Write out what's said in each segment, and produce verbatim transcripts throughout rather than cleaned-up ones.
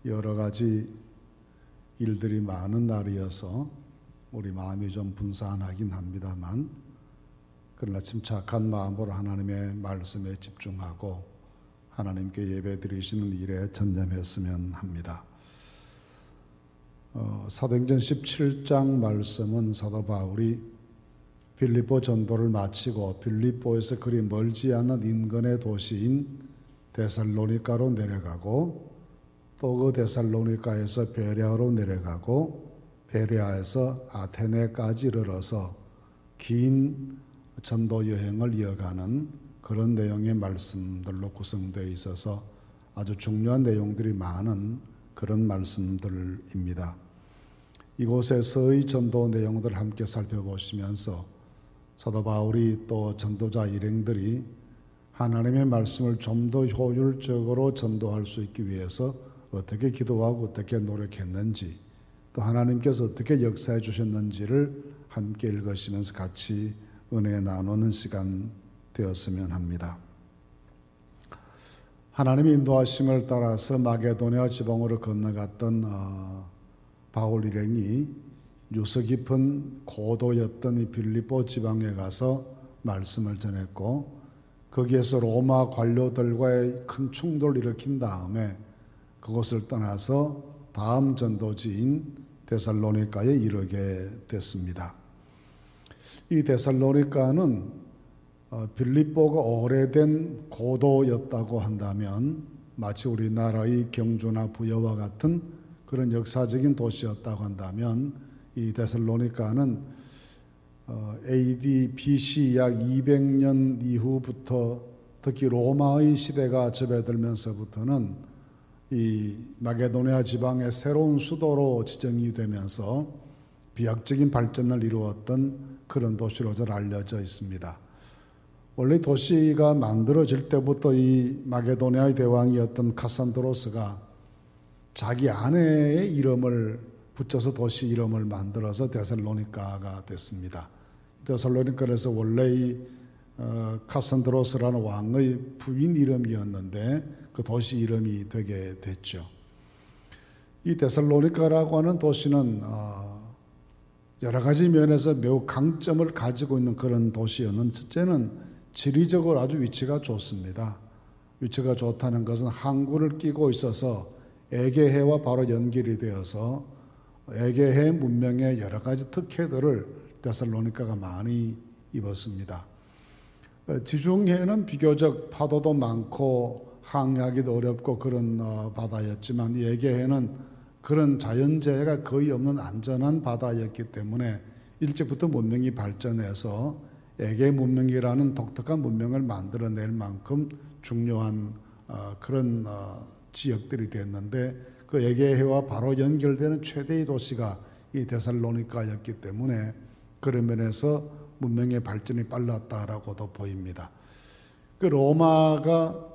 여러 가지 일들이 많은 날이어서 우리 마음이 좀 분산하긴 합니다만, 그러나 침착한 마음으로 하나님의 말씀에 집중하고 하나님께 예배 드리시는 일에 전념했으면 합니다. 어, 사도행전 십칠 장 말씀은 사도 바울이 빌립보 전도를 마치고 빌립보에서 그리 멀지 않은 인근의 도시인 데살로니가로 내려가고, 또 그 데살로니가에서 베레아로 내려가고 베레아에서 아테네까지 이르러서 긴 전도 여행을 이어가는 그런 내용의 말씀들로 구성되어 있어서 아주 중요한 내용들이 많은 그런 말씀들입니다. 이곳에서의 전도 내용들을 함께 살펴보시면서 사도 바울이 또 전도자 일행들이 하나님의 말씀을 좀 더 효율적으로 전도할 수 있기 위해서 어떻게 기도하고 어떻게 노력했는지, 또 하나님께서 어떻게 역사해 주셨는지를 함께 읽으시면서 같이 은혜 나누는 시간 되었으면 합니다. 하나님의 인도하심을 따라서 마게도냐 지방으로 건너갔던 어, 바울 일행이 유서 깊은 고도였던 이 빌립보 지방에 가서 말씀을 전했고, 거기에서 로마 관료들과의 큰 충돌을 일으킨 다음에 그곳을 떠나서 다음 전도지인 데살로니가에 이르게 됐습니다. 이 데살로니가는 빌립보가 오래된 고도였다고 한다면 마치 우리나라의 경주나 부여와 같은 그런 역사적인 도시였다고 한다면, 이 데살로니가는 에이디 비씨 약 이백 년 이후부터, 특히 로마의 시대가 접어들면서부터는 이 마게도냐 지방의 새로운 수도로 지정이 되면서 비약적인 발전을 이루었던 그런 도시로 잘 알려져 있습니다. 원래 도시가 만들어질 때부터 이 마게도냐의 대왕이었던 카산드로스가 자기 아내의 이름을 붙여서 도시 이름을 만들어서 데살로니가가 됐습니다. 데살로니가에서 원래 이 어, 카산드로스라는 왕의 부인 이름이었는데 그 도시 이름이 되게 됐죠. 이 데살로니가라고 하는 도시는 어, 여러 가지 면에서 매우 강점을 가지고 있는 그런 도시였는데, 첫째는 지리적으로 아주 위치가 좋습니다. 위치가 좋다는 것은 항구를 끼고 있어서 에게해와 바로 연결이 되어서 에게해 문명의 여러 가지 특혜들을 데살로니가가 많이 입었습니다. 지중해는 비교적 파도도 많고 항해하기도 어렵고 그런 바다였지만, 이 에게해는 그런 자연재해가 거의 없는 안전한 바다였기 때문에 일찍부터 문명이 발전해서 에게 문명이라는 독특한 문명을 만들어낼 만큼 중요한 그런 지역들이 됐는데, 그 에게해와 바로 연결되는 최대의 도시가 이 데살로니가였기 때문에 그런 면에서 문명의 발전이 빨랐다라고도 보입니다. 그 로마가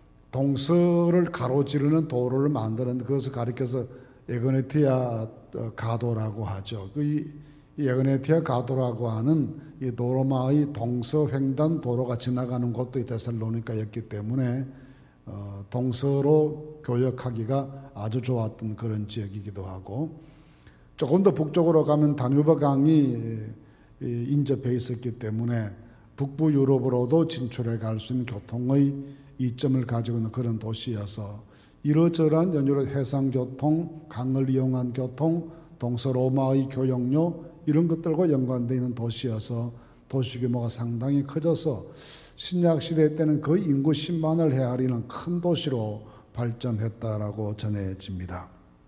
동서를 가로지르는 도로를 만드는 그것을 가리켜서 에그네티아 가도라고 하죠. 그 에그네티아 가도라고 하는 이 로마의 동서 횡단 도로가 지나가는 곳도 이 데살로니가였기 때문에 어, 동서로 교역하기가 아주 좋았던 그런 지역이기도 하고, 조금 더 북쪽으로 가면 다뉴브 강이 인접해 있었기 때문에 북부 유럽으로도 진출해 갈 수 있는 교통의 이점을 가지고 있는 그런 도시여서 이러저러한 연유로 해상교통, 강을 이용한 교통, 동서로마의 교역로 이런 것들과 연관되어 있는 도시여서 도시 규모가 상당히 커져서 신약시대 때는 거의 인구 십만을 헤아리는 큰 도시로 발전했다라고 전해집니다.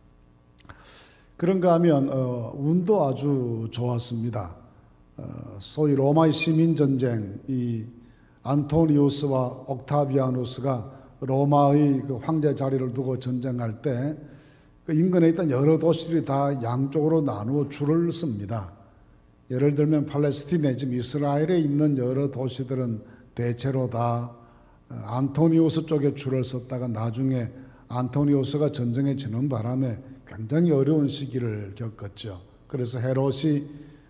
그런가 하면 어, 운도 아주 좋았습니다. 어, 소위 로마의 시민전쟁, 이 안토니우스와 옥타비아누스가 로마의 그 황제 자리를 두고 전쟁할 때 그 인근에 있던 여러 도시들이 다 양쪽으로 나누어 줄을 씁니다. 예를 들면 팔레스티네, 지금 이스라엘에 있는 여러 도시들은 대체로 다 안토니우스 쪽에 줄을 섰다가 나중에 안토니우스가 전쟁에 지는 바람에 굉장히 어려운 시기를 겪었죠. 그래서 헤롯이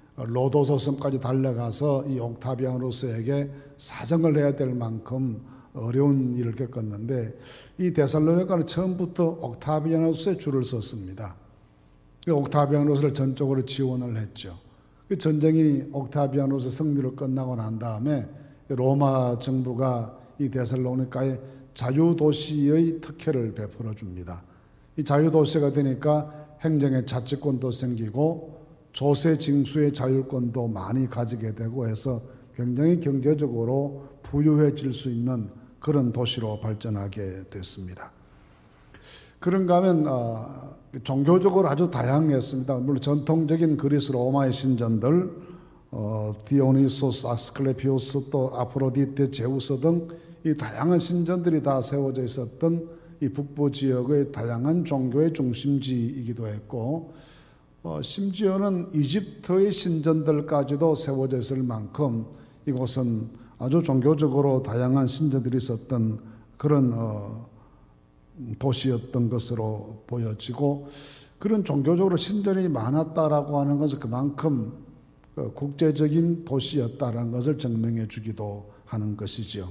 로도소 섬까지 달려가서 이 옥타비아누스에게 사정을 해야 될 만큼 어려운 일을 겪었는데 이 데살로니가는 처음부터 옥타비아누스의 줄을 썼습니다. 그 옥타비아누스를 전적으로 지원을 했죠. 그 전쟁이 옥타비아누스 승리로 끝나고 난 다음에 로마 정부가 이 데살로니가에 자유도시의 특혜를 베풀어 줍니다. 이 자유도시가 되니까 행정의 자치권도 생기고 조세 징수의 자율권도 많이 가지게 되고 해서 굉장히 경제적으로 부유해질 수 있는 그런 도시로 발전하게 됐습니다. 그런가 하면 어, 종교적으로 아주 다양했습니다. 물론 전통적인 그리스 로마의 신전들, 어, 디오니소스, 아스클레피오스, 또 아프로디테, 제우스 등 이 다양한 신전들이 다 세워져 있었던 이 북부 지역의 다양한 종교의 중심지이기도 했고, 어, 심지어는 이집트의 신전들까지도 세워져 있을 만큼 이곳은 아주 종교적으로 다양한 신전들이 있었던 그런 어, 도시였던 것으로 보여지고, 그런 종교적으로 신전이 많았다라고 하는 것은 그만큼 그 국제적인 도시였다라는 것을 증명해 주기도 하는 것이지요.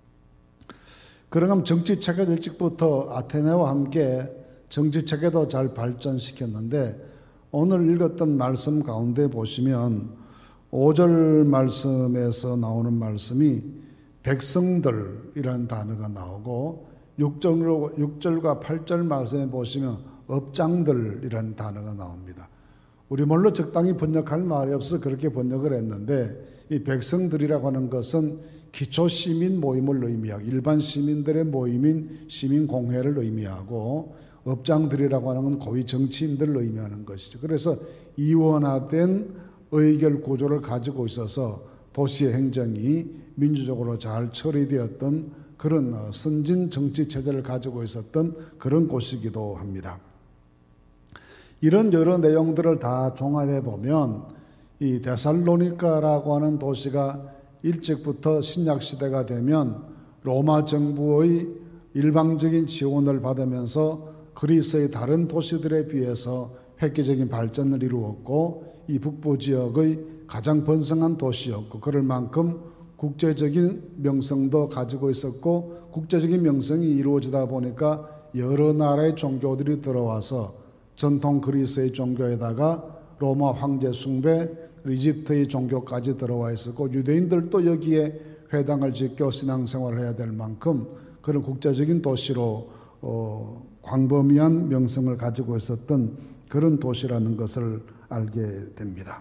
그러면 정치 체계도 일찍부터 아테네와 함께 정치 체계도 잘 발전시켰는데, 오늘 읽었던 말씀 가운데 보시면 오 절 말씀에서 나오는 말씀이 백성들이라는 단어가 나오고, 육 절과 팔 절 말씀에 보시면 업장들이라는 단어가 나옵니다. 우리말로 적당히 번역할 말이 없어서 그렇게 번역을 했는데, 이 백성들이라고 하는 것은 기초 시민 모임을 의미하고 일반 시민들의 모임인 시민공회를 의미하고, 업장들이라고 하는 건 고위 정치인들을 의미하는 것이죠. 그래서 이원화된 의결 구조를 가지고 있어서 도시의 행정이 민주적으로 잘 처리되었던 그런 선진 정치 체제를 가지고 있었던 그런 곳이기도 합니다. 이런 여러 내용들을 다 종합해 보면 이 데살로니가라고 하는 도시가 일찍부터 신약 시대가 되면 로마 정부의 일방적인 지원을 받으면서 그리스의 다른 도시들에 비해서 획기적인 발전을 이루었고, 이 북부 지역의 가장 번성한 도시였고, 그럴 만큼 국제적인 명성도 가지고 있었고, 국제적인 명성이 이루어지다 보니까 여러 나라의 종교들이 들어와서 전통 그리스의 종교에다가 로마 황제 숭배, 이집트의 종교까지 들어와 있었고, 유대인들도 여기에 회당을 짓고 신앙생활을 해야 될 만큼 그런 국제적인 도시로 어, 광범위한 명성을 가지고 있었던 그런 도시라는 것을 알게 됩니다.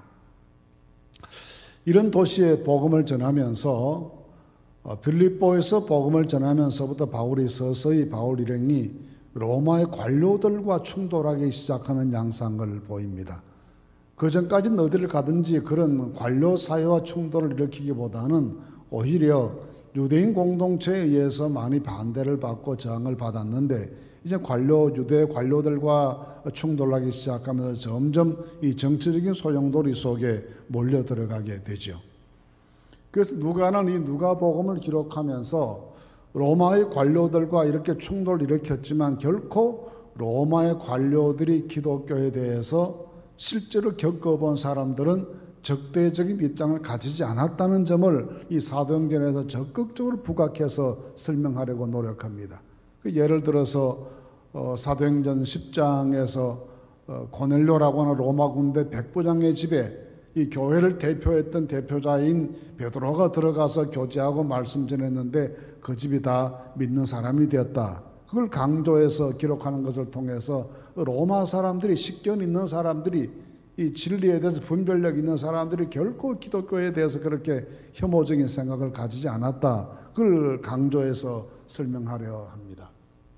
이런 도시에 복음을 전하면서 어, 빌립보에서 복음을 전하면서부터 바울이 서서히 바울 일행이 로마의 관료들과 충돌하기 시작하는 양상을 보입니다. 그 전까지는 어디를 가든지 그런 관료 사회와 충돌을 일으키기보다는 오히려 유대인 공동체에 의해서 많이 반대를 받고 저항을 받았는데, 이제 관료, 유대 관료들과 충돌하기 시작하면서 점점 이 정치적인 소용돌이 속에 몰려 들어가게 되죠. 그래서 누가는 이 누가복음을 기록하면서 로마의 관료들과 이렇게 충돌을 일으켰지만 결코 로마의 관료들이 기독교에 대해서 실제로 겪어본 사람들은 적대적인 입장을 가지지 않았다는 점을 이 사도행전에서 적극적으로 부각해서 설명하려고 노력합니다. 예를 들어서 어, 사도행전 십 장에서 어, 고넬료라고 하는 로마 군대 백부장의 집에 이 교회를 대표했던 대표자인 베드로가 들어가서 교제하고 말씀 전했는데 그 집이 다 믿는 사람이 되었다. 그걸 강조해서 기록하는 것을 통해서 로마 사람들이, 식견 있는 사람들이, 이 진리에 대해서 분별력 있는 사람들이 결코 기독교에 대해서 그렇게 혐오적인 생각을 가지지 않았다. 그걸 강조해서 설명하려 합니다.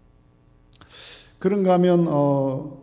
그런가 하면 어,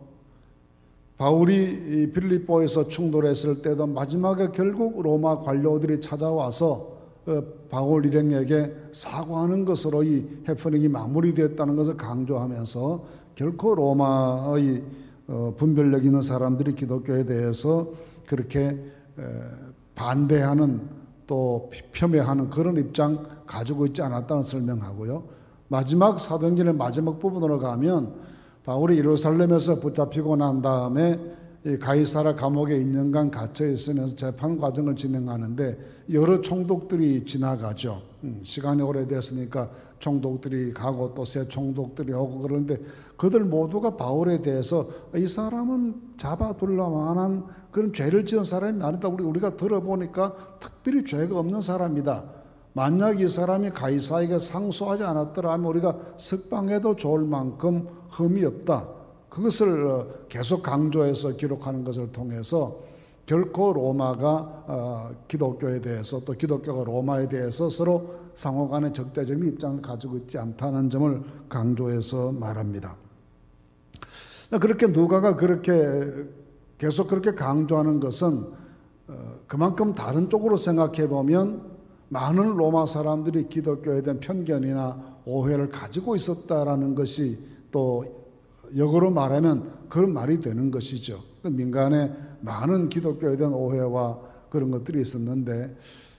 바울이 빌립보에서 충돌했을 때도 마지막에 결국 로마 관료들이 찾아와서 어, 바울 일행에게 사과하는 것으로 이 해프닝이 마무리되었다는 것을 강조하면서 결코 로마의 어, 분별력 있는 사람들이 기독교에 대해서 그렇게 에, 반대하는 또 폄훼하는 그런 입장 가지고 있지 않았다는 설명하고요. 마지막 사도행전의 마지막 부분으로 가면 바울이 예루살렘에서 붙잡히고 난 다음에 이 가이사라 감옥에 이 년간 갇혀 있으면서 재판 과정을 진행하는데 여러 총독들이 지나가죠. 음, 시간이 오래됐으니까 총독들이 가고 또 새 총독들이 오고 그러는데 그들 모두가 바울에 대해서 이 사람은 잡아둘 만한 그런 죄를 지은 사람이 아니다. 우리, 우리가 들어보니까 특별히 죄가 없는 사람이다. 만약 이 사람이 가이사에게 상소하지 않았더라면 우리가 석방해도 좋을 만큼 흠이 없다. 그것을 계속 강조해서 기록하는 것을 통해서 결코 로마가 기독교에 대해서 또 기독교가 로마에 대해서 서로 상호간의 적대적인 입장을 가지고 있지 않다는 점을 강조해서 말합니다. 그렇게 누가가 그렇게 계속 그렇게 강조하는 것은 그만큼 다른 쪽으로 생각해 보면 많은 로마 사람들이 기독교에 대한 편견이나 오해를 가지고 있었다라는 것이 또 역으로 말하면 그런 말이 되는 것이죠. 민간에 많은 기독교에 대한 오해와 그런 것들이 있었는데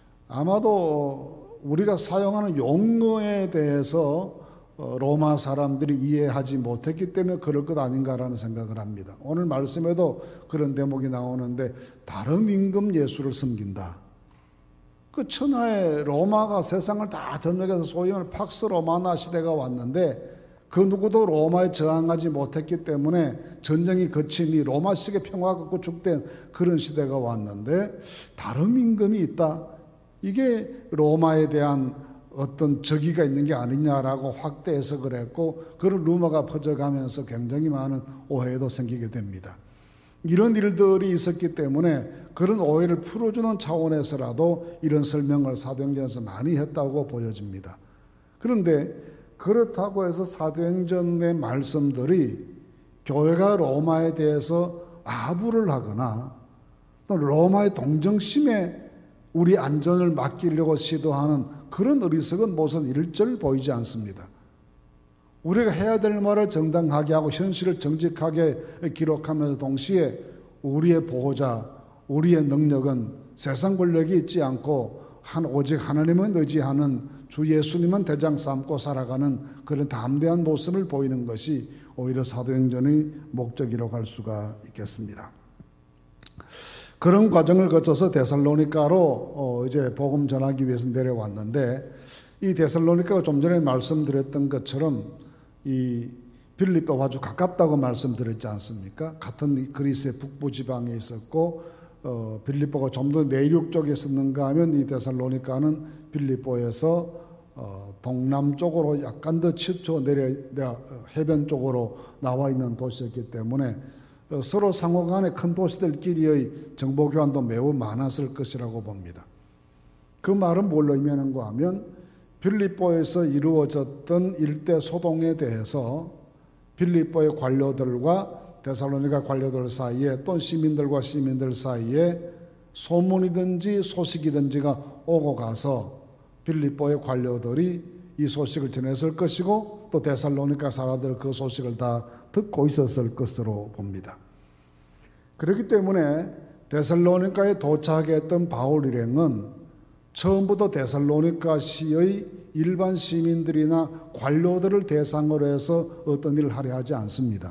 아마도 우리가 사용하는 용어에 대해서 로마 사람들이 이해하지 못했기 때문에 그럴 것 아닌가라는 생각을 합니다. 오늘 말씀에도 그런 대목이 나오는데 다른 임금 예수를 섬긴다. 그 천하의 로마가 세상을 다 점령해서 소위 말하는 팍스 로마나 시대가 왔는데 그 누구도 로마에 저항하지 못했기 때문에 전쟁이 거침이 로마식의 평화가 구축된 그런 시대가 왔는데 다른 임금이 있다. 이게 로마에 대한 어떤 적의가 있는 게 아니냐라고 확대 해석을 했고 그런 루머가 퍼져가면서 굉장히 많은 오해도 생기게 됩니다. 이런 일들이 있었기 때문에 그런 오해를 풀어주는 차원에서라도 이런 설명을 사도행전에서 많이 했다고 보여집니다. 그런데 그렇다고 해서 사도행전의 말씀들이 교회가 로마에 대해서 아부를 하거나 또 로마의 동정심에 우리 안전을 맡기려고 시도하는 그런 어리석은 모습은 일절 보이지 않습니다. 우리가 해야 될 말을 정당하게 하고 현실을 정직하게 기록하면서 동시에 우리의 보호자, 우리의 능력은 세상 권력이 있지 않고 한 오직 하나님을 의지하는 주 예수님은 대장 삼고 살아가는 그런 담대한 모습을 보이는 것이 오히려 사도행전의 목적이라고 할 수가 있겠습니다. 그런 과정을 거쳐서 데살로니가로 어 이제 복음 전하기 위해서 내려왔는데 이 데살로니가가 좀 전에 말씀드렸던 것처럼 이 빌립보와 아주 가깝다고 말씀드렸지 않습니까? 같은 그리스의 북부 지방에 있었고 어 빌립보가 좀 더 내륙 쪽에 있었는가 하면 이 데살로니가는 빌립보에서 어 동남쪽으로 약간 더 치쳐 내려 해변 쪽으로 나와 있는 도시였기 때문에 어 서로 상호 간의 큰 도시들끼리의 정보 교환도 매우 많았을 것이라고 봅니다. 그 말은 뭘 의미하는가 하면 빌립보에서 이루어졌던 일대 소동에 대해서 빌립보의 관료들과 데살로니가 관료들 사이에 또 시민들과 시민들 사이에 소문이든지 소식이든지가 오고 가서 빌립보의 관료들이 이 소식을 전했을 것이고 또 데살로니가 사람들 그 소식을 다 듣고 있었을 것으로 봅니다. 그렇기 때문에 데살로니가에 도착했던 바울 일행은 처음부터 데살로니가시의 일반 시민들이나 관료들을 대상으로 해서 어떤 일을 하려 하지 않습니다.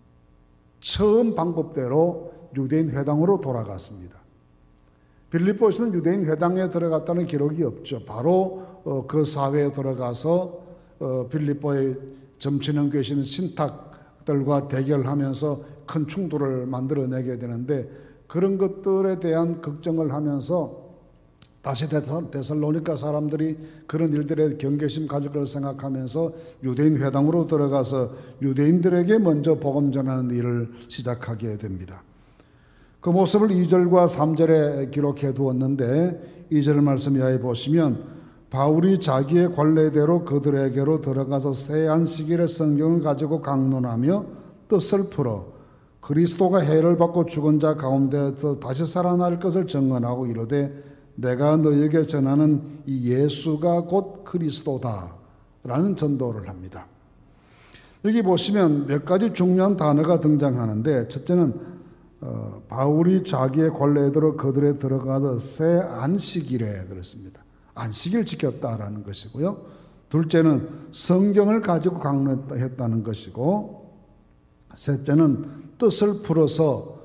처음 방법대로 유대인 회당으로 돌아갔습니다. 빌립보에서는 유대인 회당에 들어갔다는 기록이 없죠. 바로 그 사회에 들어가서 빌립보에 점치는 계시는 신탁들과 대결하면서 큰 충돌을 만들어내게 되는데 그런 것들에 대한 걱정을 하면서 다시 데살로니가 사람들이 그런 일들에 경계심 가질 걸 생각하면서 유대인 회당으로 들어가서 유대인들에게 먼저 복음 전하는 일을 시작하게 됩니다. 그 모습을 이 절과 삼 절에 기록해 두었는데 이 절 말씀 이하에 보시면 바울이 자기의 관례대로 그들에게로 들어가서 새 안식일의 성경을 가지고 강론하며 뜻을 풀어 그리스도가 해를 받고 죽은 자 가운데서 다시 살아날 것을 증언하고 이르되 내가 너에게 전하는 이 예수가 곧 그리스도다 라는 전도를 합니다. 여기 보시면 몇 가지 중요한 단어가 등장하는데 첫째는 어, 바울이 자기의 관례대로 그들에 들어가서 새 안식일에 그랬습니다. 안식일 지켰다라는 것이고요. 둘째는 성경을 가지고 강론했다는 것이고 셋째는 뜻을 풀어서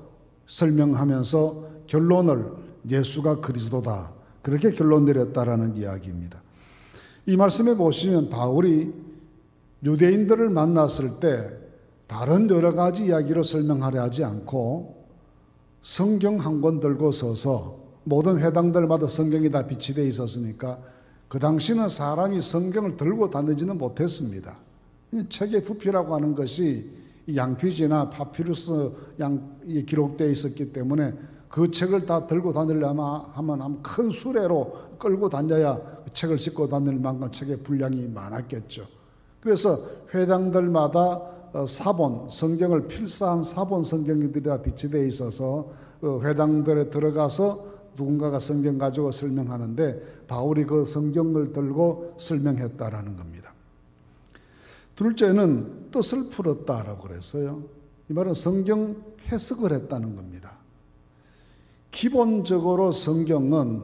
설명하면서 결론을 예수가 그리스도다, 그렇게 결론 내렸다라는 이야기입니다. 이 말씀에 보시면 바울이 유대인들을 만났을 때 다른 여러 가지 이야기로 설명하려 하지 않고 성경 한 권 들고 서서, 모든 회당들마다 성경이 다 비치되어 있었으니까 그 당시는 사람이 성경을 들고 다니지는 못했습니다. 책의 부피라고 하는 것이 양피지나 파피루스 양이 기록되어 있었기 때문에 그 책을 다 들고 다니려면 하면 큰 수레로 끌고 다녀야 책을 싣고 다닐 만큼 책의 분량이 많았겠죠. 그래서 회당들마다 사본, 성경을 필사한 사본 성경들이 다 비치되어 있어서 회당들에 들어가서 누군가가 성경 가지고 설명하는데 바울이 그 성경을 들고 설명했다라는 겁니다. 둘째는 뜻을 풀었다라고 그랬어요. 이 말은 성경 해석을 했다는 겁니다. 기본적으로 성경은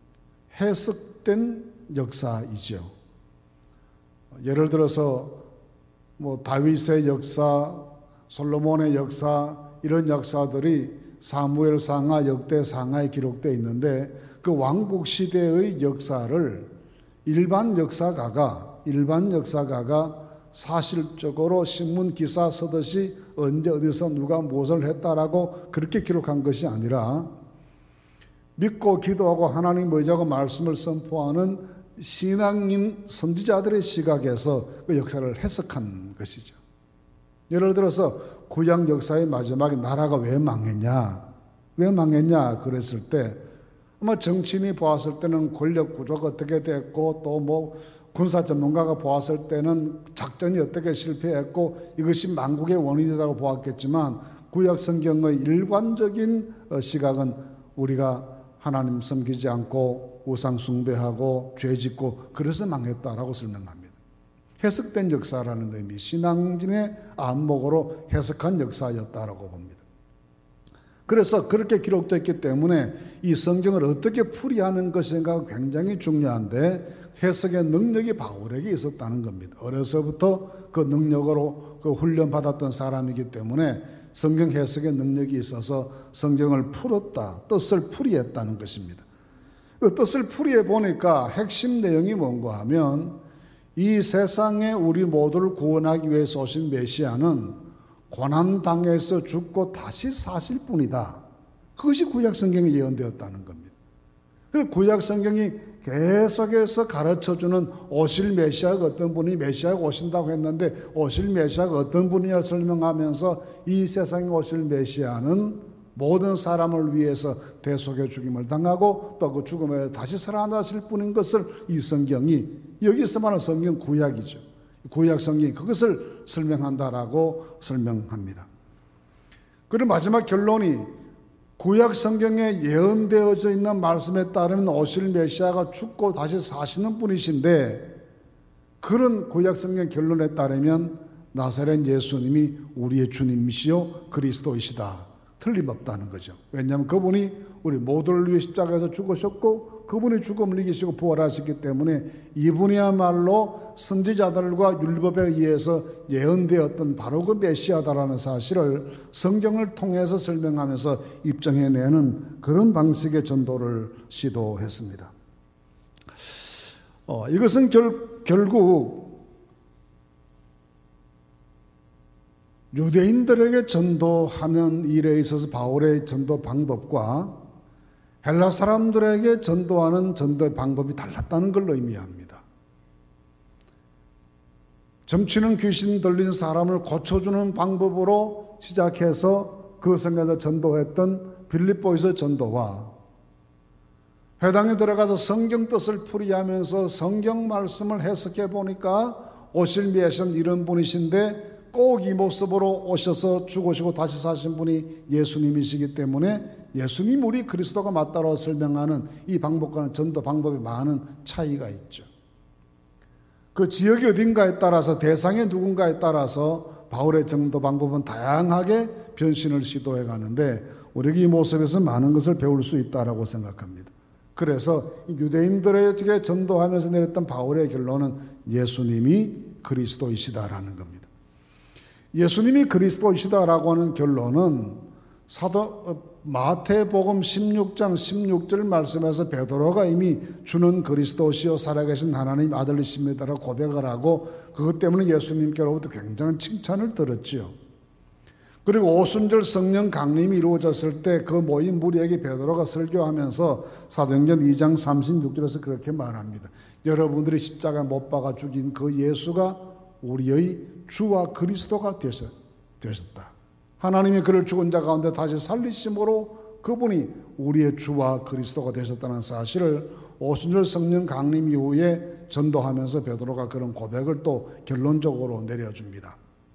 해석된 역사이죠. 예를 들어서 뭐 다윗의 역사, 솔로몬의 역사, 이런 역사들이 사무엘상하, 역대상하에 기록되어 있는데 그 왕국 시대의 역사를 일반 역사가가 일반 역사가가 사실적으로 신문 기사 쓰듯이 언제 어디서 누가 무엇을 했다라고 그렇게 기록한 것이 아니라 믿고 기도하고 하나님 의지하고 말씀을 선포하는 신앙인 선지자들의 시각에서 그 역사를 해석한 것이죠. 예를 들어서 구약 역사의 마지막에 나라가 왜 망했냐, 왜 망했냐 그랬을 때 아마 정치인이 보았을 때는 권력 구조가 어떻게 됐고 또 뭐 군사 전문가가 보았을 때는 작전이 어떻게 실패했고 이것이 망국의 원인이라고 보았겠지만 구약 성경의 일관적인 시각은 우리가 하나님 섬기지 않고 우상 숭배하고 죄 짓고 그래서 망했다라고 설명합니다. 해석된 역사라는 의미, 신앙진의 안목으로 해석한 역사였다라고 봅니다. 그래서 그렇게 기록됐기 때문에 이 성경을 어떻게 풀이하는 것인가 굉장히 중요한데 해석의 능력이 바울에게 있었다는 겁니다. 어려서부터 그 능력으로 그 훈련받았던 사람이기 때문에 성경 해석의 능력이 있어서 성경을 풀었다, 뜻을 풀이했다는 것입니다. 그 뜻을 풀이해 보니까 핵심 내용이 뭔가 하면 이 세상에 우리 모두를 구원하기 위해서 오신 메시아는 고난당해서 죽고 다시 사실 뿐이다. 그것이 구약 성경에 예언되었다는 겁니다. 구약 성경이 계속해서 가르쳐주는 오실 메시아가 어떤 분이 메시아가 오신다고 했는데 오실 메시아가 어떤 분이냐를 설명하면서 이 세상에 오실 메시아는 모든 사람을 위해서 대속의 죽임을 당하고 또 그 죽음에 다시 살아나실 분인 것을 이 성경이, 여기서 말하는 성경 구약이죠. 구약 성경이 그것을 설명한다라고 설명합니다. 그리고 마지막 결론이 구약 성경에 예언되어져 있는 말씀에 따르면 오실 메시아가 죽고 다시 사시는 분이신데 그런 구약 성경 결론에 따르면 나사렛 예수님이 우리의 주님이시요 그리스도이시다. 틀림없다는 거죠. 왜냐하면 그분이 우리 모두를 위해 십자가에서 죽으셨고 그분이 죽음을 이기시고 부활하셨기 때문에 이분이야말로 선지자들과 율법에 의해서 예언되었던 바로 그 메시아다라는 사실을 성경을 통해서 설명하면서 입증해내는 그런 방식의 전도를 시도했습니다. 어, 이것은 결, 결국 유대인들에게 전도하는 일에 있어서 바울의 전도 방법과 헬라 사람들에게 전도하는 전도의 방법이 달랐다는 걸 의미합니다. 점치는 귀신 들린 사람을 고쳐주는 방법으로 시작해서 그 성경에서 전도했던 빌립보에서 전도와 회당에 들어가서 성경 뜻을 풀이하면서 성경 말씀을 해석해 보니까 오실 메시아는 이런 분이신데 꼭 이 모습으로 오셔서 죽으시고 다시 사신 분이 예수님이시기 때문에 예수님 우리 그리스도가 맞다고 설명하는 이 방법과는 전도 방법에 많은 차이가 있죠. 그 지역이 어딘가에 따라서 대상이 누군가에 따라서 바울의 전도 방법은 다양하게 변신을 시도해 가는데 우리가 이 모습에서 많은 것을 배울 수 있다라고 생각합니다. 그래서 유대인들에게 전도하면서 내렸던 바울의 결론은 예수님이 그리스도이시다라는 겁니다. 예수님이 그리스도이시다라고 하는 결론은 사도 마태복음 십육 장 십육 절 말씀에서 베드로가 이미 주는 그리스도시요 살아계신 하나님 아들이십니다라고 고백을 하고 그것 때문에 예수님께로부터 굉장한 칭찬을 들었지요. 그리고 오순절 성령 강림이 이루어졌을 때 그 모인 무리에게 베드로가 설교하면서 사도행전 이 장 삼십육 절에서 그렇게 말합니다. 여러분들이 십자가에 못 박아 죽인 그 예수가 우리의 주와 그리스도가 되셨다. 하나님이 그를 죽은 자 가운데 다시 살리심으로 그분이 우리의 주와 그리스도가 되셨다는 사실을 오순절 성령 강림 이후에 전도하면서 베드로가 그런 고백을 또 결론적으로 내려줍니다.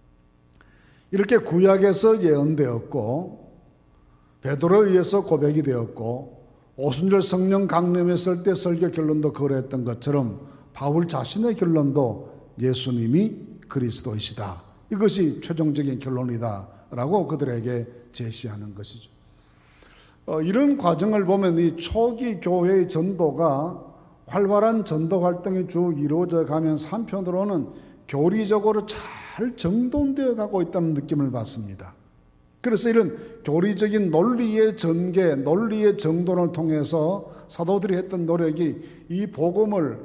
이렇게 구약에서 예언되었고 베드로에 의해서 고백이 되었고 오순절 성령 강림했을 때 설교 결론도 그랬던 것처럼 바울 자신의 결론도 예수님이 그리스도이시다. 이것이 최종적인 결론이다 라고 그들에게 제시하는 것이죠. 어, 이런 과정을 보면 이 초기 교회의 전도가 활발한 전도 활동이 쭉 이루어져 가면서 한편으로는 교리적으로 잘 정돈되어 가고 있다는 느낌을 받습니다. 그래서 이런 교리적인 논리의 전개, 논리의 정돈을 통해서 사도들이 했던 노력이 이 복음을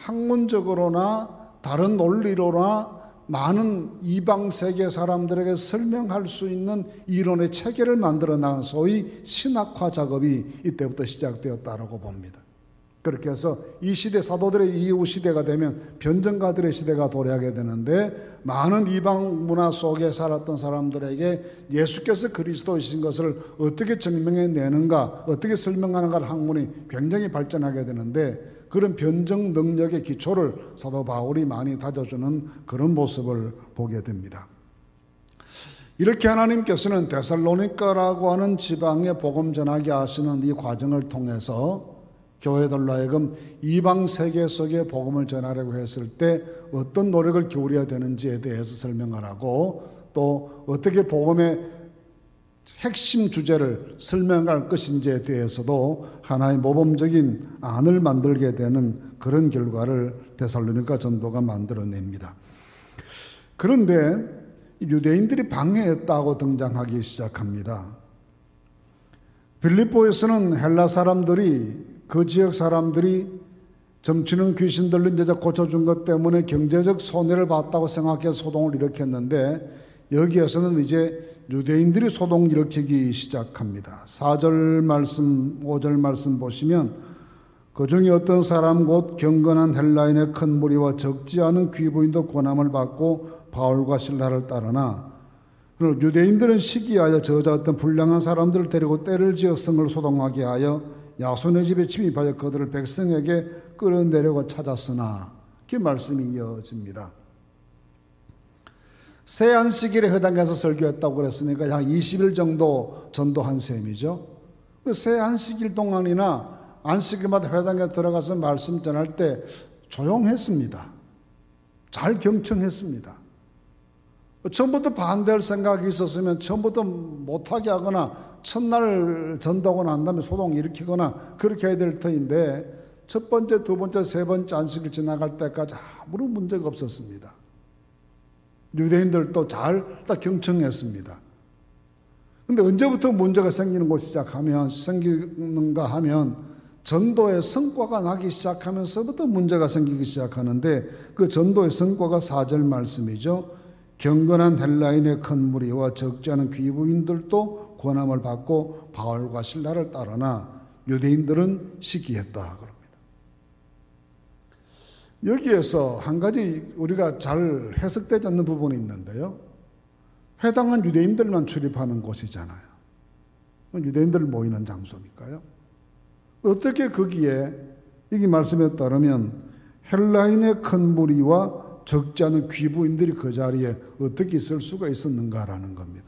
학문적으로나 다른 논리로나 많은 이방 세계 사람들에게 설명할 수 있는 이론의 체계를 만들어 나간 소위 신학화 작업이 이때부터 시작되었다고 봅니다. 그렇게 해서 이 시대, 사도들의 이후 시대가 되면 변증가들의 시대가 도래하게 되는데 많은 이방 문화 속에 살았던 사람들에게 예수께서 그리스도이신 것을 어떻게 증명해내는가, 어떻게 설명하는가 학문이 굉장히 발전하게 되는데 그런 변증 능력의 기초를 사도 바울이 많이 다져주는 그런 모습을 보게 됩니다. 이렇게 하나님께서는 데살로니가라고 하는 지방에 복음 전하게 하시는 이 과정을 통해서 교회들로 하여금 이방 세계 속에 복음을 전하려고 했을 때 어떤 노력을 기울여야 되는지에 대해서 설명하라고 또 어떻게 복음의 핵심 주제를 설명할 것인지에 대해서도 하나의 모범적인 안을 만들게 되는 그런 결과를 데살로니가 전도가 만들어냅니다. 그런데 유대인들이 방해했다고 등장하기 시작합니다. 빌립보에서는 헬라 사람들이 그 지역 사람들이 점치는 귀신들로 이제 고쳐준 것 때문에 경제적 손해를 봤다고 생각해서 소동을 일으켰는데 여기에서는 이제 유대인들이 소동 일으키기 시작합니다. 사 절 말씀, 오 절 말씀 보시면 그 중에 어떤 사람 곧 경건한 헬라인의 큰 무리와 적지 않은 귀부인도 고난을 받고 바울과 실라를 따르나 그리고 유대인들은 시기하여 저자 어떤 불량한 사람들을 데리고 때를 지어 성을 소동하게 하여 야손의 집에 침입하여 그들을 백성에게 끌어내려고 찾았으나 그 말씀이 이어집니다. 새 안식일에 해당해서 설교했다고 그랬으니까 약 이십 일 정도 전도한 셈이죠. 새 안식일 동안이나 안식일마다 회당에 들어가서 말씀 전할 때 조용했습니다. 잘 경청했습니다. 처음부터 반대할 생각이 있었으면 처음부터 못하게 하거나 첫날 전도하고 난 다음에 소동 일으키거나 그렇게 해야 될 터인데 첫 번째, 두 번째, 세 번째 안식일 지나갈 때까지 아무런 문제가 없었습니다. 유대인들도 잘 다 경청했습니다. 그런데 언제부터 문제가 생기는 것이 시작하면 생기는가 하면 전도의 성과가 나기 시작하면서부터 문제가 생기기 시작하는데 그 전도의 성과가 사 절 말씀이죠. 경건한 헬라인의 큰 무리와 적지 않은 귀부인들도 권함을 받고 바울과 실라를 따르나 유대인들은 시기했다 그럽니다. 여기에서 한 가지 우리가 잘 해석되지 않는 부분이 있는데요. 회당은 유대인들만 출입하는 곳이잖아요. 유대인들 모이는 장소니까요. 어떻게 거기에 여기 말씀에 따르면 헬라인의 큰 무리와 적지 않은 귀부인들이 그 자리에 어떻게 있을 수가 있었는가라는 겁니다.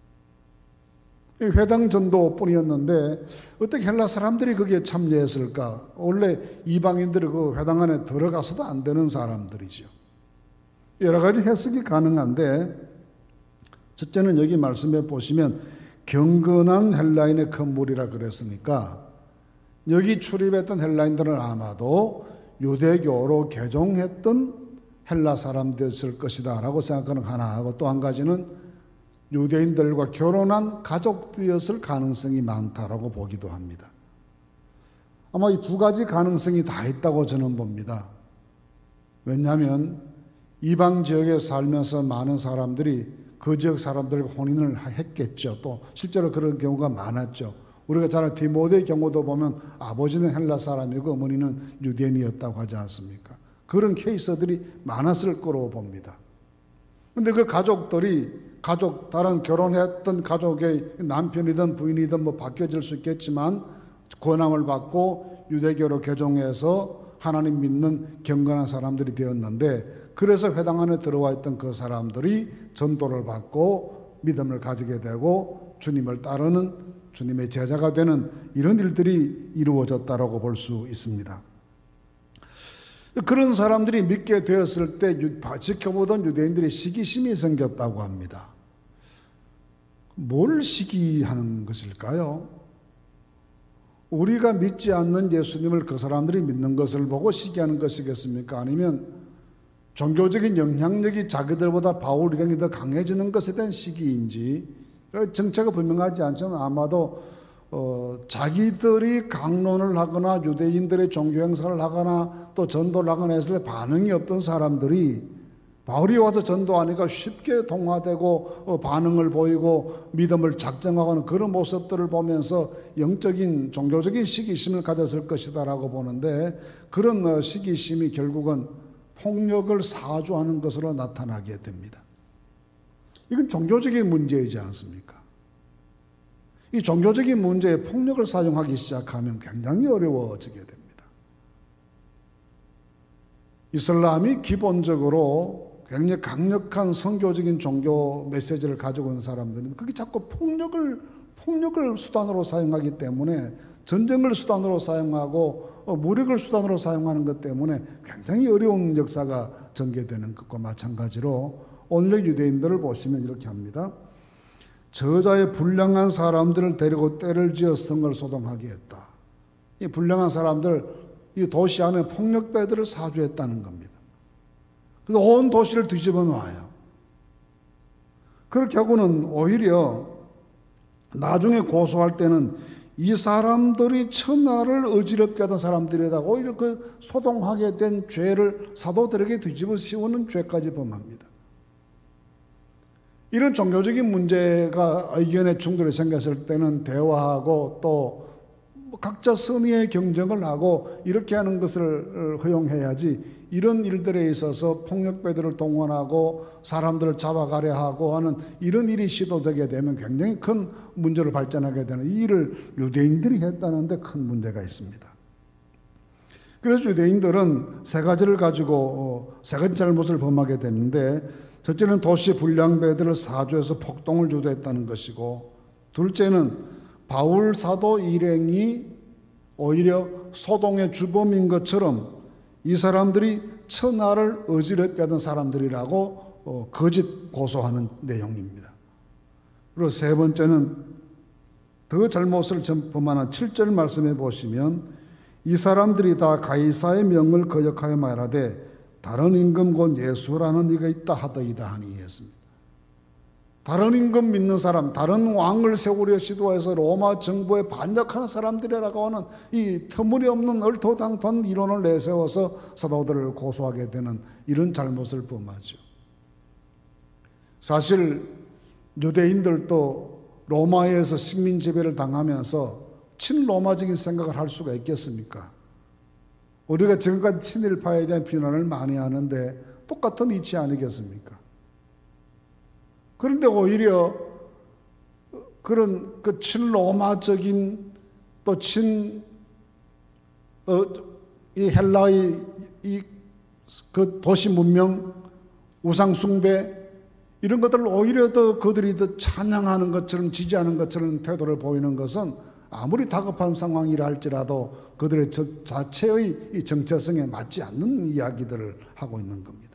회당 전도뿐이었는데 어떻게 헬라 사람들이 거기에 참여했을까? 원래 이방인들이 그 회당 안에 들어가서도 안 되는 사람들이죠. 여러 가지 해석이 가능한데 첫째는 여기 말씀에 보시면 경건한 헬라인의 큰 무리라 그랬으니까 여기 출입했던 헬라인들은 아마도 유대교로 개종했던 헬라 사람들이었을 것이다 라고 생각하는 하나 하고 또 한 가지는 유대인들과 결혼한 가족들이었을 가능성이 많다라고 보기도 합니다. 아마 이 두 가지 가능성이 다 있다고 저는 봅니다. 왜냐하면 이방 지역에 살면서 많은 사람들이 그 지역 사람들과 혼인을 했겠죠. 또 실제로 그런 경우가 많았죠. 우리가 잘 아는 디모데의 경우도 보면 아버지는 헬라 사람이고 어머니는 유대인이었다고 하지 않습니까? 그런 케이스들이 많았을 거로 봅니다. 그런데 그 가족들이 가족, 다른 결혼했던 가족의 남편이든 부인이든 뭐 바뀌어질 수 있겠지만 권함을 받고 유대교로 개종해서 하나님 믿는 경건한 사람들이 되었는데, 그래서 회당 안에 들어와 있던 그 사람들이 전도를 받고 믿음을 가지게 되고 주님을 따르는, 주님의 제자가 되는 이런 일들이 이루어졌다라고 볼 수 있습니다. 그런 사람들이 믿게 되었을 때 지켜보던 유대인들이 시기심이 생겼다고 합니다. 뭘 시기하는 것일까요? 우리가 믿지 않는 예수님을 그 사람들이 믿는 것을 보고 시기하는 것이겠습니까? 아니면 종교적인 영향력이 자기들보다 바울 이력이 더 강해지는 것에 대한 시기인지, 정체가 분명하지 않지만 아마도 어, 자기들이 강론을 하거나 유대인들의 종교 행사를 하거나 또 전도를 하거나 했을 때 반응이 없던 사람들이 바울이 와서 전도하니까 쉽게 동화되고 어, 반응을 보이고 믿음을 작정하고는 그런 모습들을 보면서 영적인 종교적인 시기심을 가졌을 것이다라고 보는데, 그런 어, 시기심이 결국은 폭력을 사주하는 것으로 나타나게 됩니다. 이건 종교적인 문제이지 않습니까? 이 종교적인 문제에 폭력을 사용하기 시작하면 굉장히 어려워지게 됩니다. 이슬람이 기본적으로 굉장히 강력한 선교적인 종교 메시지를 가지고 있는 사람들은 그게 자꾸 폭력을, 폭력을 수단으로 사용하기 때문에, 전쟁을 수단으로 사용하고 무력을 수단으로 사용하는 것 때문에 굉장히 어려운 역사가 전개되는 것과 마찬가지로 오늘의 유대인들을 보시면 이렇게 합니다. 저자의 불량한 사람들을 데리고 때를 지어 성을 소동하게 했다. 이 불량한 사람들, 이 도시 안에 폭력배들을 사주했다는 겁니다. 그래서 온 도시를 뒤집어 놔요. 그렇게 하고는 오히려 나중에 고소할 때는 이 사람들이 천하를 어지럽게 하던 사람들이다, 오히려 그 소동하게 된 죄를 사도들에게 뒤집어 씌우는 죄까지 범합니다. 이런 종교적인 문제가 의견의 충돌이 생겼을 때는 대화하고 또 각자 선의의 경쟁을 하고 이렇게 하는 것을 허용해야지, 이런 일들에 있어서 폭력배들을 동원하고 사람들을 잡아가려 하고 하는 이런 일이 시도되게 되면 굉장히 큰 문제로 발전하게 되는, 이 일을 유대인들이 했다는 데 큰 문제가 있습니다. 그래서 유대인들은 세 가지를 가지고 세 가지 잘못을 범하게 되는데, 첫째는 도시 불량배들을 사주해서 폭동을 주도했다는 것이고, 둘째는 바울 사도 일행이 오히려 소동의 주범인 것처럼 이 사람들이 천하를 어지럽게 하던 사람들이라고 거짓 고소하는 내용입니다. 그리고 세 번째는 더 잘못을 범하는 칠 절 말씀해 보시면, 이 사람들이 다 가이사의 명을 거역하여 말하되 다른 임금 곧 예수라는 이가 있다 하더이다 하니 했습니다. 다른 임금 믿는 사람, 다른 왕을 세우려 시도해서 로마 정부에 반역하는 사람들이라고 하는 이 터무니없는 얼토당토한 이론을 내세워서 사도들을 고소하게 되는 이런 잘못을 범하죠. 사실 유대인들도 로마에서 식민 지배를 당하면서 친로마적인 생각을 할 수가 있겠습니까? 우리가 지금까지 친일파에 대한 비난을 많이 하는데 똑같은 이치 아니겠습니까? 그런데 오히려 그런 그 친로마적인 또 친, 어, 이 헬라의 이 그 도시 문명, 우상숭배, 이런 것들을 오히려 더 그들이 더 찬양하는 것처럼 지지하는 것처럼 태도를 보이는 것은 아무리 다급한 상황이라 할지라도 그들의 자체의 이 정체성에 맞지 않는 이야기들을 하고 있는 겁니다.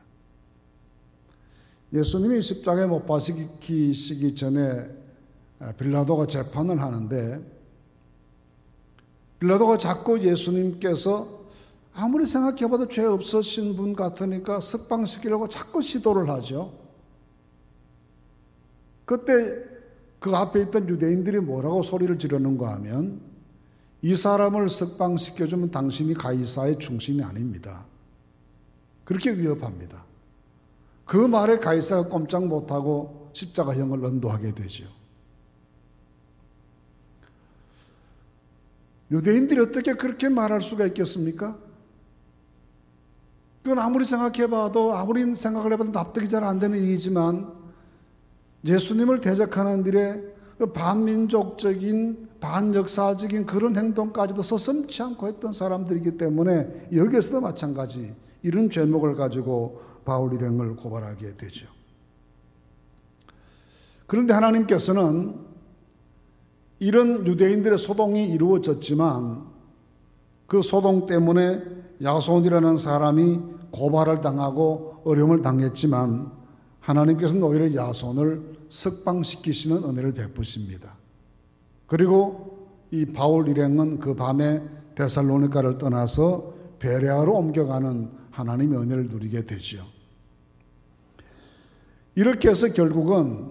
예수님이 십자가에 못 박히시기 전에 빌라도가 재판을 하는데, 빌라도가 자꾸 예수님께서 아무리 생각해봐도 죄 없으신 분 같으니까 석방시키려고 자꾸 시도를 하죠. 그때 그 앞에 있던 유대인들이 뭐라고 소리를 지르는가 하면 이 사람을 석방시켜주면 당신이 가이사의 충신이 아닙니다. 그렇게 위협합니다. 그 말에 가이사가 꼼짝 못하고 십자가형을 언도하게 되죠. 유대인들이 어떻게 그렇게 말할 수가 있겠습니까? 그건 아무리 생각해봐도 아무리 생각을 해봐도 납득이 잘 안 되는 일이지만 예수님을 대적하는 일에 반민족적인 반역사적인 그런 행동까지도 서슴지 않고 했던 사람들이기 때문에 여기에서도 마찬가지 이런 죄목을 가지고 바울 일행을 고발하게 되죠. 그런데 하나님께서는 이런 유대인들의 소동이 이루어졌지만 그 소동 때문에 야손이라는 사람이 고발을 당하고 어려움을 당했지만 하나님께서는 오히려 야손을 석방시키시는 은혜를 베푸십니다. 그리고 이 바울 일행은 그 밤에 데살로니가를 떠나서 베레아로 옮겨가는 하나님의 은혜를 누리게 되죠. 이렇게 해서 결국은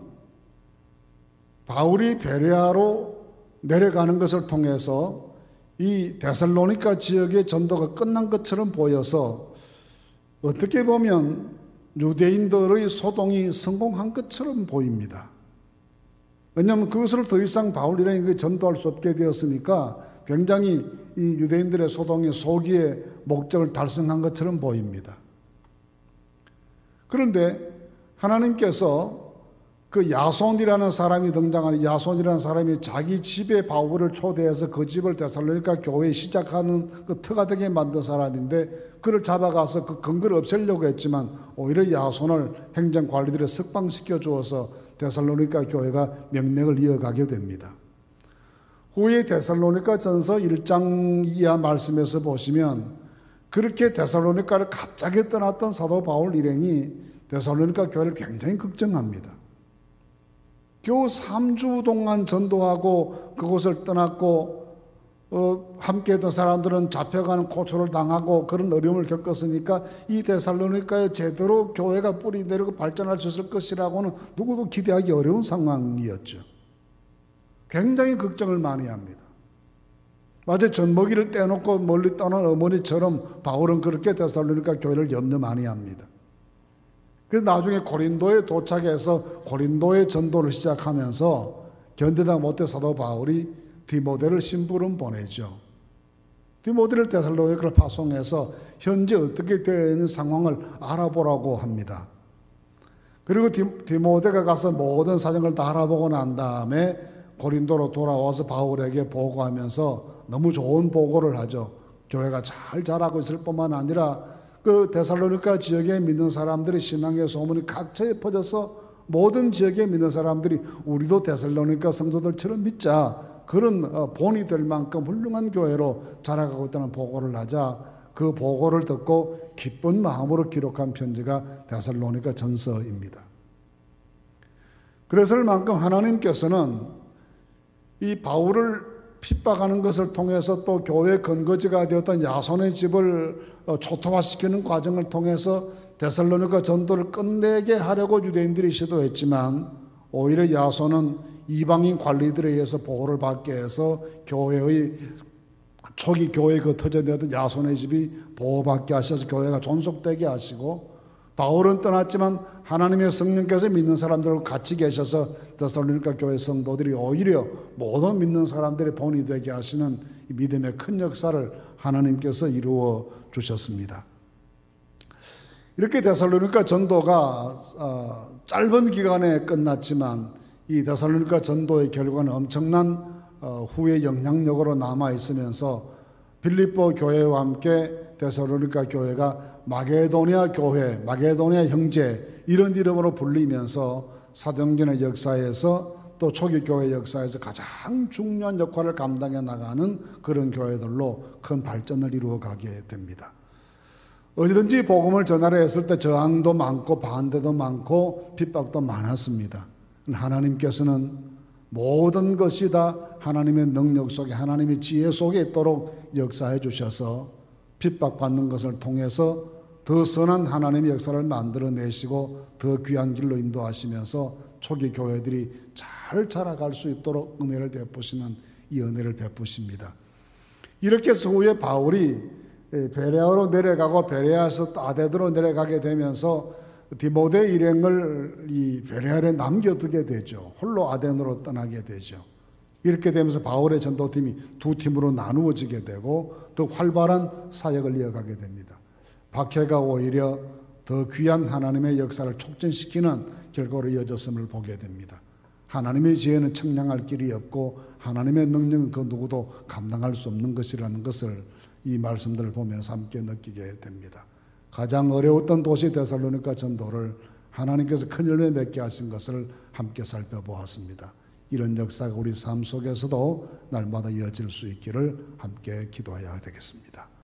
바울이 베레아로 내려가는 것을 통해서 이 데살로니가 지역의 전도가 끝난 것처럼 보여서 어떻게 보면 유대인들의 소동이 성공한 것처럼 보입니다. 왜냐하면 그것을 더 이상 바울 일행에게 전도할 수 없게 되었으니까 굉장히 이 유대인들의 소동이 소기의 목적을 달성한 것처럼 보입니다. 그런데 하나님께서 그 야손이라는 사람이 등장하는 야손이라는 사람이 자기 집에 바울을 초대해서 그 집을 데살로니가 교회에 시작하는 그 터가 되게 만든 사람인데 그를 잡아가서 그 근거를 없애려고 했지만 오히려 야손을 행정관리들에 석방시켜 주어서 데살로니가 교회가 명맥을 이어가게 됩니다. 후에 데살로니가 전서 일 장 이하 말씀에서 보시면 그렇게 데살로니가를 갑자기 떠났던 사도 바울 일행이 데살로니가 교회를 굉장히 걱정합니다. 겨우 삼 주 동안 전도하고 그곳을 떠났고 어, 함께했던 사람들은 잡혀가는 고초를 당하고 그런 어려움을 겪었으니까 이 데살로니가에 제대로 교회가 뿌리 내리고 발전할 수 있을 것이라고는 누구도 기대하기 어려운 상황이었죠. 굉장히 걱정을 많이 합니다. 마치 젖먹이를 떼놓고 멀리 떠난 어머니처럼 바울은 그렇게 데살로니가 교회를 염려 많이 합니다. 그래서 나중에 고린도에 도착해서 고린도의 전도를 시작하면서 견디다 못해 사도 바울이 디모데를 심부름 보내죠. 디모데를 데살로니가를 파송해서 현재 어떻게 되어 있는 상황을 알아보라고 합니다. 그리고 디모데가 가서 모든 사정을 다 알아보고 난 다음에 고린도로 돌아와서 바울에게 보고하면서 너무 좋은 보고를 하죠. 교회가 잘 자라고 있을 뿐만 아니라 그 데살로니가 지역에 믿는 사람들의 신앙의 소문이 각처에 퍼져서 모든 지역에 믿는 사람들이 우리도 데살로니가 성도들처럼 믿자, 그런 본이 될 만큼 훌륭한 교회로 자라가고 있다는 보고를 하자 그 보고를 듣고 기쁜 마음으로 기록한 편지가 데살로니가 전서입니다. 그래서만큼 하나님께서는 이 바울을 핍박하는 것을 통해서 또 교회 근거지가 되었던 야손의 집을 초토화시키는 과정을 통해서 데살로니가 전도를 끝내게 하려고 유대인들이 시도했지만 오히려 야손은 이방인 관리들에 의해서 보호를 받게 해서 교회의 초기 교회 그 터전되었던 야손의 집이 보호받게 하셔서 교회가 존속되게 하시고 바울은 떠났지만 하나님의 성령께서 믿는 사람들과 같이 계셔서 데살로니가 교회 성도들이 오히려 모든 믿는 사람들의 본이 되게 하시는 믿음의 큰 역사를 하나님께서 이루어 주셨습니다. 이렇게 데살로니가 전도가 짧은 기간에 끝났지만 이 데살로니가 전도의 결과는 엄청난 후의 영향력으로 남아있으면서 빌립보 교회와 함께 데살로니가 교회가 마게도니아 교회, 마게도니아 형제 이런 이름으로 불리면서 사도행전의 역사에서 또 초기 교회 역사에서 가장 중요한 역할을 감당해 나가는 그런 교회들로 큰 발전을 이루어가게 됩니다. 어디든지 복음을 전하려 했을 때 저항도 많고 반대도 많고 핍박도 많았습니다. 하나님께서는 모든 것이 다 하나님의 능력 속에 하나님의 지혜 속에 있도록 역사해 주셔서 핍박받는 것을 통해서 더 선한 하나님의 역사를 만들어내시고 더 귀한 길로 인도하시면서 초기 교회들이 잘 자라갈 수 있도록 은혜를 베푸시는 이 은혜를 베푸십니다. 이렇게 해서 후에 바울이 베레아로 내려가고 베레아에서 아데도로 내려가게 되면서 디모데 일행을 이 베레아에 남겨두게 되죠. 홀로 아덴으로 떠나게 되죠. 이렇게 되면서 바울의 전도팀이 두 팀으로 나누어지게 되고 더 활발한 사역을 이어가게 됩니다. 박해가 오히려 더 귀한 하나님의 역사를 촉진시키는 결과로 이어졌음을 보게 됩니다. 하나님의 지혜는 청량할 길이 없고 하나님의 능력은 그 누구도 감당할 수 없는 것이라는 것을 이 말씀들을 보면서 함께 느끼게 됩니다. 가장 어려웠던 도시 데살로니가 전도를 하나님께서 큰 열매 맺게 하신 것을 함께 살펴보았습니다. 이런 역사가 우리 삶 속에서도 날마다 이어질 수 있기를 함께 기도해야 되겠습니다.